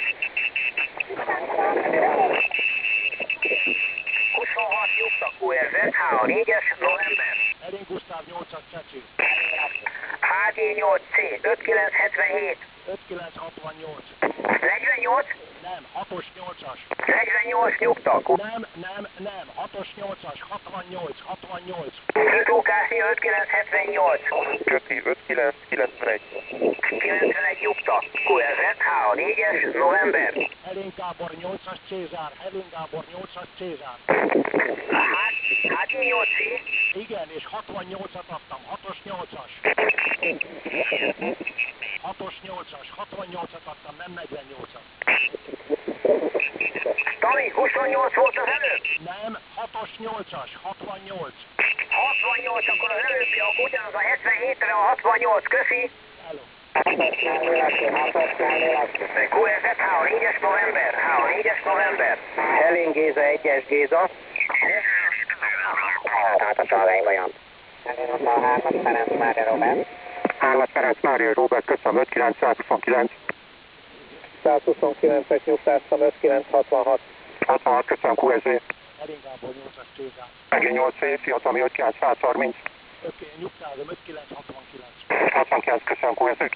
huszonhat nyugta kú es zé, há négyes november. Helin Gusztáv nyolcas Cecil. há gé nyolc C, ötvenkilenc hetvenhét. ötvenkilenc hatvannyolc. negyvennyolc, Nem, hatos nyolcas. negyvennyolc nyugta. Nem, nem, nem, hatos nyolcas, hatvannyolc, hatvannyolc. Kikókászi öt kilenc hetvennyolc. Köszi, öt kilenc kilencvenegy. kilencvenegy nyugta. kú er zet, há a négyes, november. Helén Gábor nyolcas Cézár, Helén Gábor nyolcas Cézár. Hát, hát nyolci. Igen, és hatvannyolcat adtam, hatos nyolcas. hatos nyolcas, hatvannyolcat adtam, nem negyvennyolcat. Tani, huszonnyolc volt az előbb? Nem, hatos nyolcas, hatvannyolc. hatvannyolc, akkor az előbbi, akkor ugyanaz a hetvenhétre a hatvannyolc, köszi. Hello. kú er zet, há a négyes, november, há a négyes, november. Helén Géza, egyes Géza. Tehát a Salvány vajon. Hármas Ferenc Mária Róbert, köszönöm, öt kilenc huszonkilenc. százhuszonkilences nyugtáztam, öt kilenc hatvanhat. hatvanhat, köszönöm, kú es zé. Helén Gábor nyolcas Cézár. H G nyolc C, Sziaszami, öt kilenc százharminc. Oké, nyugtázom, öt kilenc hatvankilenc. hatvankilenc, köszönöm, kú es zé.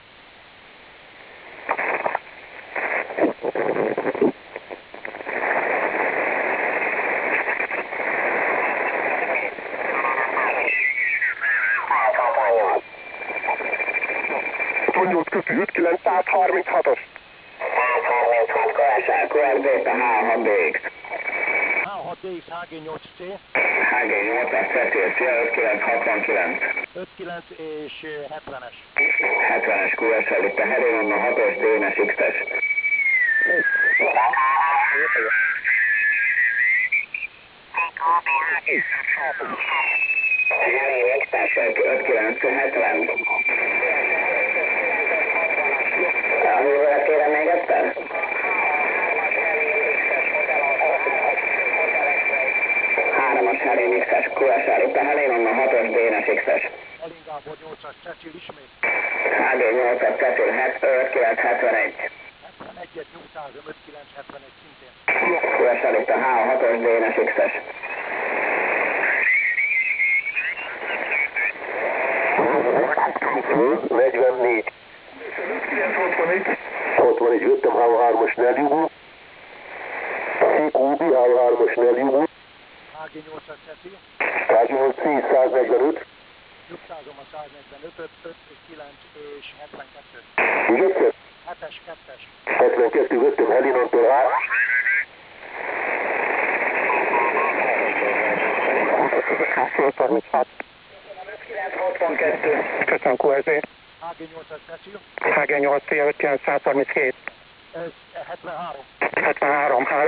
hatvannyolc, köszi, öt kilenc százharminchatos. százharminchat Koesel, kú er zé, há hat dé iksz. há hat dé iksz, há gé nyolc C. há gé nyolcas Cecil, Szia, öt kilenc hatvankilenc. öt kilenc és hetvenes. hetvenes kú es el, itt a Helén Anna hatos dé en es iksz-es. Helén iksz-esek, öt kilenc hetven. A hívőre kérem még egyszer? hármas Helén iksz-es kú es el, itt a Helén Anna hatos dé en es iksz-es. Helén Gábor nyolcas Cecil ismét. há gé nyolcas Cecil, öt kilenc hetvenegy. hetvenegyet nyugtázom, öt kilenc hetvenegy szintén. kú es el, itt a há hatos dé en es iksz-es. negyvennégy. hatvanegy, vettem há hármas Nellywood. Kóbi, há hármas Nellywood. há gé nyolcas Cecil. száznyolc C, száznegyvenöt. Nyugtázom a száznegyvenötöt, öt kilenc és hetvenkettő. Még egyszer? hetes kettes. hetvenkettő, vettem Helinantól há. harminchat. hatvankettő. Köszönöm, kú es zé. há gé nyolcas Cecil. H G nyolc C, öt kilenc százharminchét. Ez hetvenhárom. hetvenhárom, há.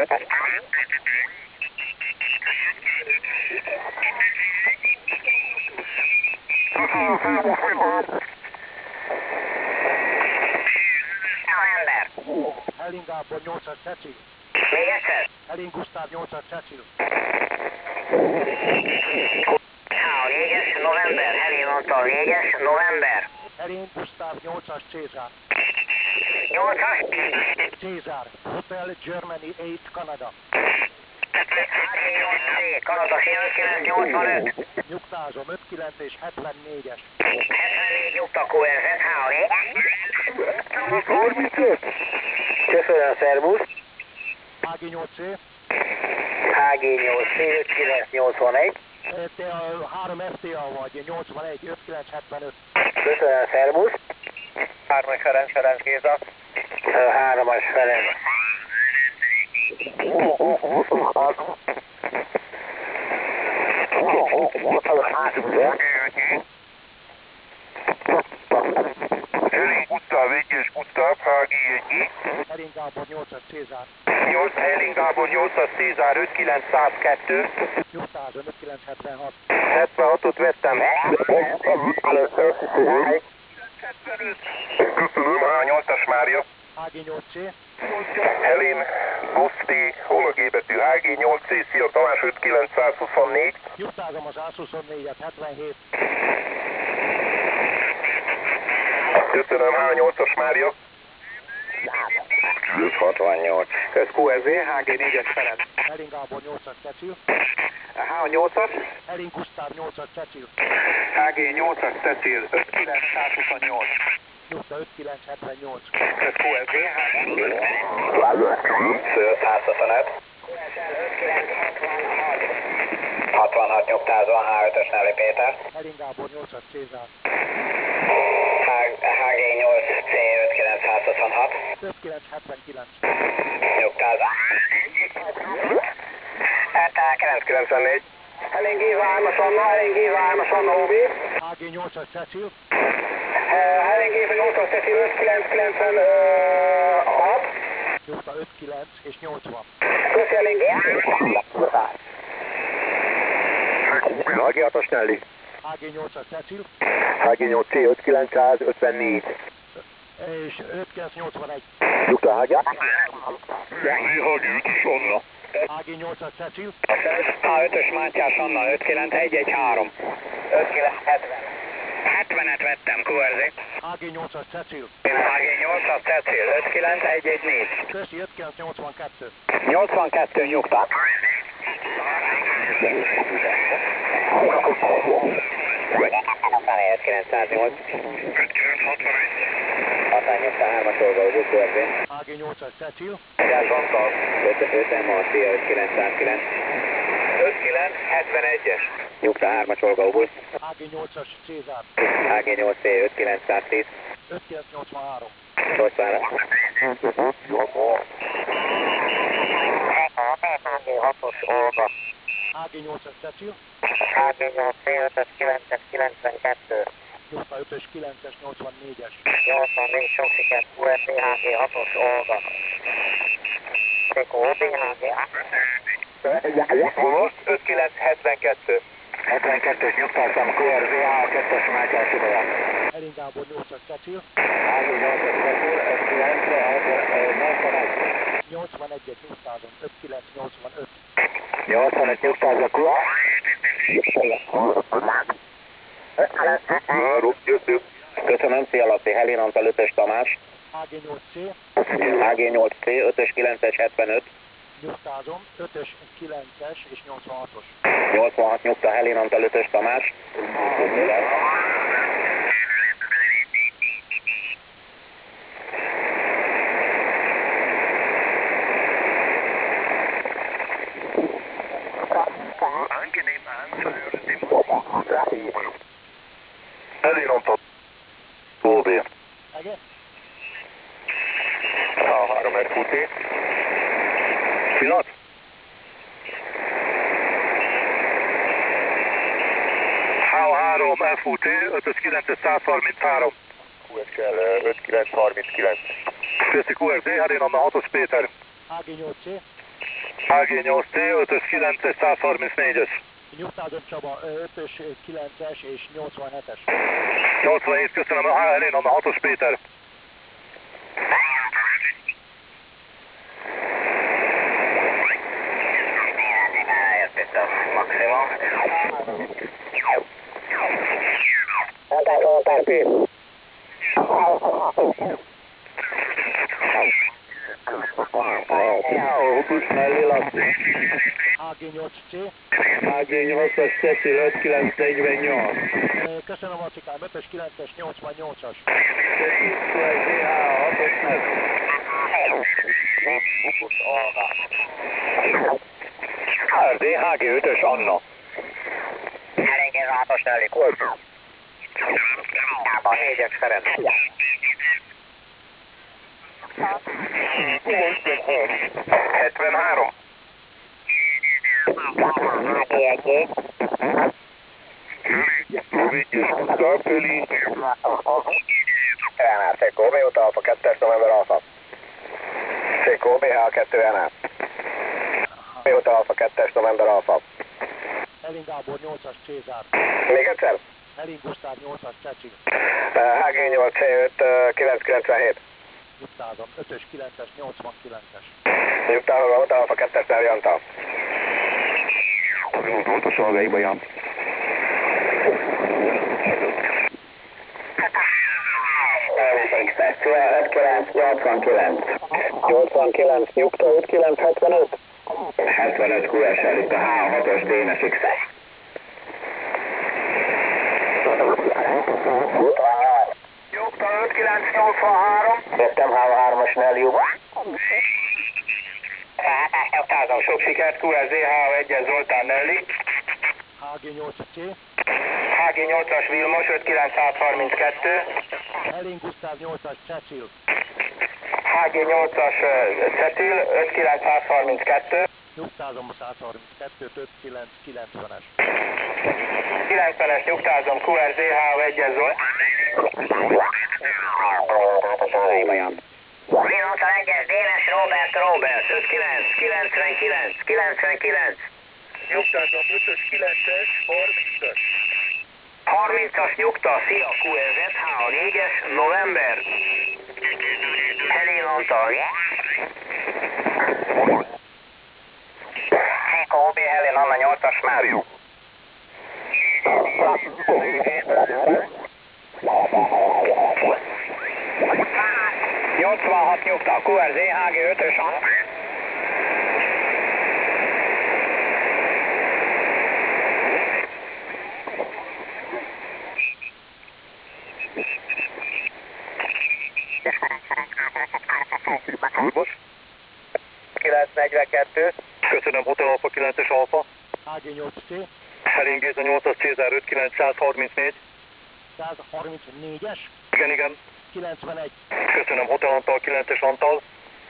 November. Helén Gábor nyolcas Cecil. Még egyszer. Helén Gusztáv nyolcas Cecil. Há a négyes, november. Helén Antal négyes, november. Helén Gusztáv nyolcas Cézár. nyolcas. Cézár. Hotel Germany nyolc Kanada. há gé nyolc C, Kanada, öt kilenc nyolcvanöt. Nyugtázom, öt kilenc és hetvennégyes. hetvennégy nyugta, kú er zet, há a négy. harmincöt. Köszönöm, szervusz. há gé nyolc C. H G nyolc C, öt kilenc nyolcvanegy. Te a három ef té á vagy, nyolcvanegy, öt kilenc hetvenöt. Köszönöm, szervusz. Hármas Ferenc, Ferenc Géza. Háromas Ferenc. Helén Gusztáv, egyes Gusztáv, H G egy. Helén Gábor nyolcas Cézár. nyolc, Helén Gábor nyolcas Cézár, öt kilenc száz kettő. Nyugtázom, öt kilenc hetvenhat. hetvenhatot vettem. Köszönöm, H nyolcas Mária. há gé nyolc C. Helén Goszti, homogébetű H G nyolc C, Szia Tamás, öt kilenc huszonnégy. Nyugtázom az á huszonnégyet, hetvenhét. Köszönöm, H nyolcas Mária. öt hatvannyolc. Kösz kú es zé, H G négyes Ferenc. Helén Gábor nyolcas Cecil. H nyolcas. Helén Gusztáv nyolcas Cecil. H G nyolcas Cecil, öt kilenc huszonnyolc. Nyugta öt kilenc hetvennyolc. öt Q S Z. Szőt százhuszonöt. hatvanhat nyugtázva, H ötös Nelly Péter. Helin Gábor nyolcas Cézár. H G nyolc C ötvenkilenc százhuszonhat. öt kilenc hetvenkilenc. Nyugtázva. kilenc kilencvennégy. Elingívva hármas Anna, elingívva hármas Anna ó bé. H G nyolcas Cecil. Elingívva nyolcas Cecil öt kilenc kilencvenhat. Nyugta öt kilenc és nyolcvan. Köszi elingívva. H G hatos Nelly. H G nyolcas Cecil. H G nyolc C ötvenkilencszázötvennégy. És öt kilenc nyolcvanegy. Nyugta H G. H G nyolcas Cecil. H ötös Mátyás Anna öt kilenc egy egy három. öt kilenc hetven. hetvenet vettem Q R Z. H G nyolcas Cecil. H G nyolcas Cecil öt kilenc egy egy négy. Köszi öt kilenc nyolcvankettő. nyolcvankettő nyugta. hatvanhét kilencszáznyolc. hatvannyolcvanhármas oldalú Q R Z. H G nyolcas Cecil. öt M A C ötvenkilencszázkilenc. öt kilenc hetvenegyes. Nyugta hármas oldalú busz. H G nyolcas Cézár. H G nyolc C ötvenkilencszáztíz. öt kilenc nyolcvanhárom. nyolcvan. hatos Olga. H G nyolcas Cecil. H G nyolc C ötös kilences kilencvenkettő. Nyugta ötös kilences nyolcvannégyes. nyolcvannégy sok sikert Q R Z H G hatos Olga. Tekó B H G. öt kilenc hetvenkettő. hetvenkettős nyugtáztam Q R Z H kettes Mátyás ideje. Helin Gábor nyolcas Cecil. H G nyolcas Cecil ötvenkilenc nyolcvanegy. nyolcvanegyet nyugtázom. öt kilenc nyolcvanöt. nyolcvanöt nyugtázza Q. Köszönöm, szia Laci, Helin Antal ötös Tamás. H G nyolc C. H G nyolc C ötös kilences hetvenöt. Nyugtázom. ötös kilences és nyolcvanhatos. nyolcvanhat nyugta Helin Antal ötös Tamás. Helin Antal ó bé. Ege? H három F U T. Pillanat. H három F U T ötös kilences százharminchárom. Q S kell öt kilenc harminckilenc. Köszi Q R Z, Helin Anna hatos Péter. H G nyolc C. H G nyolc C ötös kilences százharmincnégyes. Nyugtázom Csaba ötös kilences és nyolcvanhetes. nyolcvanhét, köszönöm, Helin Anna hatos Péter. Maximum. Határoló Párpi. Hutus Nelly Laci. H G nyolc C. H G nyolcas Cecil ötvenkilenc negyvennyolc. Köszönöm Lacikám, ötös kilences nyolcvannyolcas. Q R Z H hatos Nelly. H R Z H G ötös Anna. Elengedve hatos Nelly. Kában négyes Ferenc. hetvenhárom. Egy-egy. Föli. Renár, Szekó, B utal Alfa kettes november Alfa. Szekó, B H kettő Renár. B utal Alfa kettes november Alfa. Helin Gábor nyolcas Cézár. Még egyszer? Helin Gusztáv nyolcas Cecil. H G nyolc C öt kilenc kilencvenhét. Nyugtázom ötös kilences nyolcvankilences. Nyugtázom, utal Alfa kettes Nelly Antal. Utas szolgaiba Jan. ötvenkilenc nyolcvankilenc. nyolcvankilenc nyugta ötvenkilenc hetvenöt. hetvenöt Q S L itt a H hatos Dénes X. Nyugta ötvenkilenc kilenc nyolcvanhárom. Vettem há hármas Nellium. Hátás nyugtázom, sok sikert, kú es zé há egyes Zoltán Nelli. há gé nyolcas C. há gé nyolcas Vilmos, ötvenkilenc százharminckettő. Helin Gusztáv nyolcas Cecil. há gé nyolcas Cecil, ötvenkilenc százharminckettő. Nyugtázom a száz harminckettőt, ötvenkilenc kilencvenes. kilencvenes nyugtázom, kú es zé há egyes Zoltán. Vilmos a egyes Dénes Robert Robert, ötvenkilenc kilencvenkilenc kilencvenkilenc. Nyugtázom, ötös kilences, harmincas. harmincas nyugta, szia, kú es zé há négyes November. Helén Antal. Heko bé Helén Anna nyolcas Mário. nyolcvanhat nyugta, kú es zé há gé ötös. kilenc negyvenkettő. Köszönöm, Hotel Alfa kilences Alfa. há gé nyolcas C. Helin Géza nyolcas Cézár ötvenkilencszázharmincnégy. száz harmincnégyes. Igen, igen. kilencvenegy. Köszönöm, Hotel Antal kilences Antal.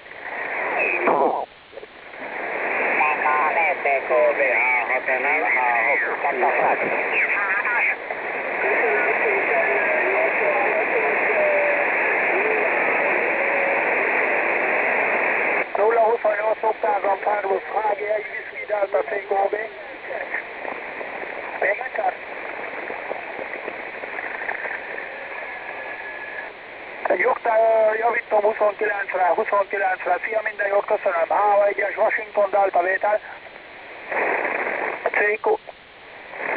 Heko bé há hat en el, há hat. nulla huszonnyolc nyugtázom, Carlos há gé egy Whisky Delta Seiko B. Még egyszer? Nyugtá, javítom huszonkilencre, huszonkilencre, szia minden jót, köszönöm. há egyes Washington Delta vétel. Seiko